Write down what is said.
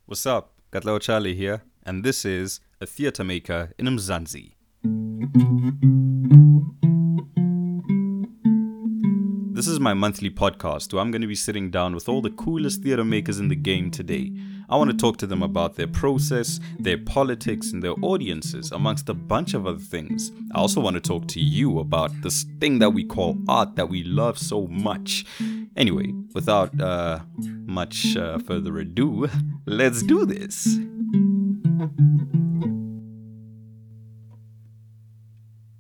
What's up? Katlao Charlie here, and this is A Theatre Maker in Mzansi. This is my monthly podcast where I'm going to be sitting down with all the coolest theatre makers in the game today. I want to talk to them about their process, their politics, and their audiences, amongst a bunch of other things. I also want to talk to you about this thing that we call art that we love so much. Anyway, without much further ado, let's do this.